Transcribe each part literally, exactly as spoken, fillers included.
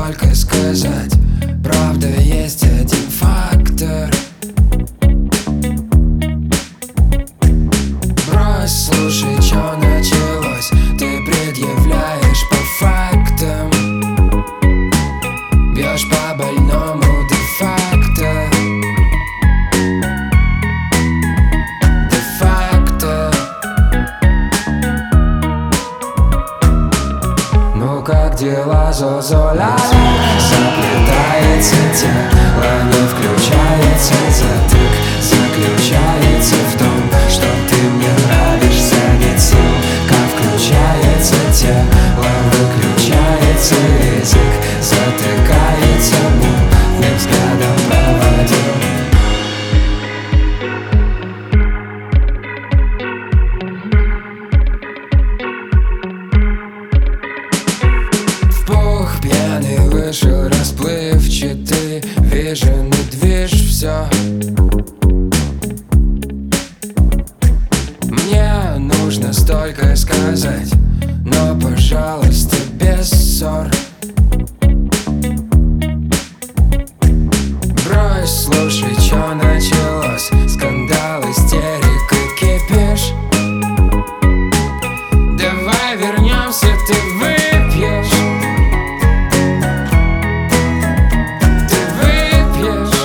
столько сказать. Правда, есть один фактор. Брось, слушай, чё началось. Ты предъявляешь по фактам, бьешь по больному де-факто. Де-факто. Ну как дела, зозоля? Заплетается тело, не включается затык. Заключается в том, что ты мне нравишься, нет сил. Как включается тело, выключается язык. Затыкается мутным взглядом проводил. В пух пьяный вышел расплывчатый, вижен и движ все. Мне нужно столько сказать, но, пожалуйста, без ссор. Брось, слушай, чё началось. Скандал, истерика, кипиш. Давай вернемся, ты выпьешь. Ты выпьешь.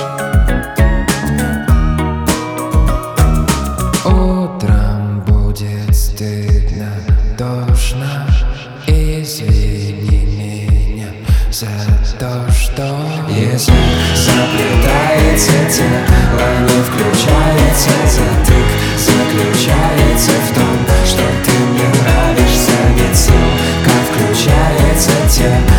Утром будет стыдно, тошно. Извини меня за то, что язык заплетается, тело не включается, затык заключается в том, что ты мне нравишься, нет сил. Как включается тело,